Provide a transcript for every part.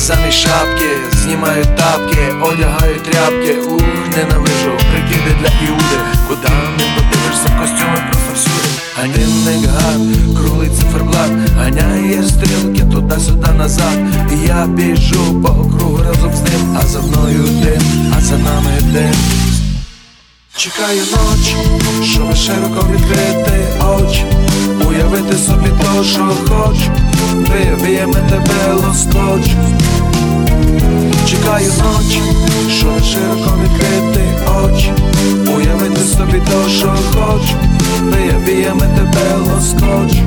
замість шапки, знімають тапки, одягають тряпки. Ненавижу прикиди для Іуди. Куда не подивишся, костюми просто всюди. Ганімник гад, круглий циферблат, ганяє стрілки туди-сюди назад. І я біжу по кругу разом з ним, а за мною дим, а за нами дим. Чекаю ночі, щоб широко відкрити очі, уявити собі то, що хочу, виями тебе лоскочу. Чекаю ночі, щоб широко відкрити очі, уявити собі то, що хочу, виями тебе лоскочу.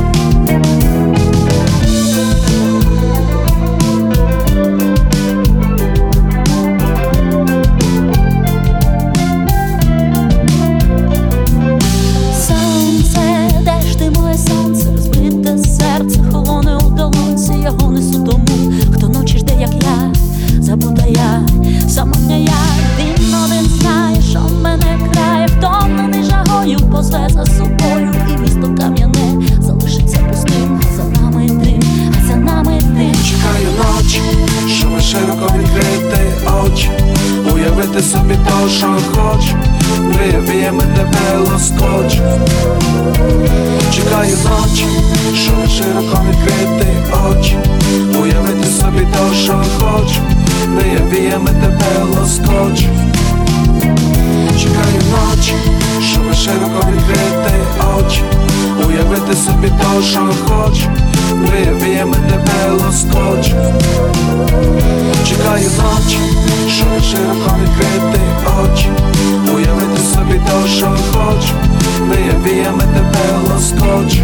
Самотня я, він один знає, що мене крає, втомлений жагою, позве за собою, і місто кам'яне залишиться пустим, а за нами дим, а за нами дим. Чекаю ночі, щоб широко відкрити очі, уявити собі то, що хочу, виями тебе лоскочу. Чекаю ночі, щоб широко відкрити очі, уявити собі то, що хочу, виями тебе лоскочу. Чекаю ночі, щоб широко відкрити очі, уявити собі то, що хочу, виями тебе лоскочу. Чекаю ночі, щоб широко відкрити очі, уявити собі то, що хочу, виями тебе лоскочу.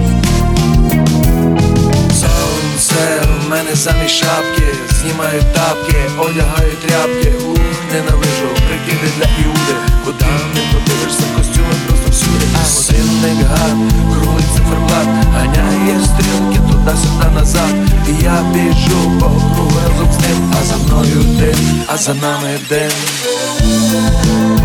Сонце в мене замість шапки, знімають тапки, одягають тряпки. Ненавижу прикиди для Іуди. Куда не подивишся, костюми просто всюди. Годинник гад, круглий циферблат, ганяє стрілки туди-сюди назад. І я біжу по кругу разом з ним, а за мною дим, а за нами дим.